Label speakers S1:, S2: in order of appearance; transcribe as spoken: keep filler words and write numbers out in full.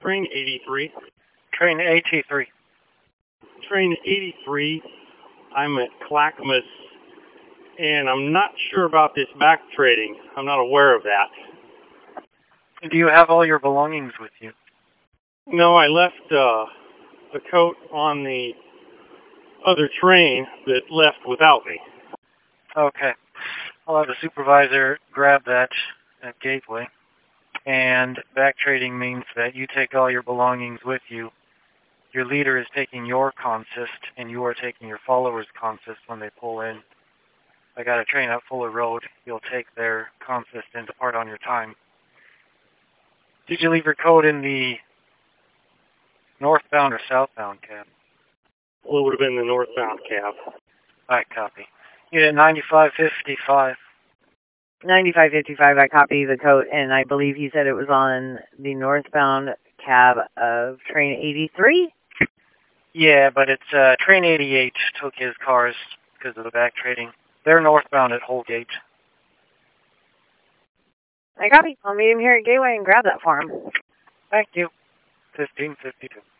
S1: Train eighty-three.
S2: Train A T three.
S1: Train eighty-three. I'm at Clackamas, and I'm not sure about this back trading. I'm not aware of that.
S2: Do you have all your belongings with you?
S1: No, I left uh, the coat on the other train that left without me.
S2: Okay. I'll have the supervisor grab that at Gateway. And back trading means that you take all your belongings with you. Your leader is taking your consist, and you are taking your followers' consist when they pull in. I got a train up Fuller Road. You'll take their consist and depart on your time. Did you leave your coat in the northbound or southbound cab?
S1: Well, it would have been the northbound cab.
S2: I copy. Unit ninety-five fifty-five.
S3: ninety-five fifty-five, I copy the coat, and I believe you said it was on the northbound cab of train eighty-three?
S2: Yeah, but it's uh, train eighty-eight took his cars because of the back trading. They're northbound at Holgate.
S3: I copy. I'll meet him here at Gateway and grab that for him.
S2: Thank you. fifteen fifty-two.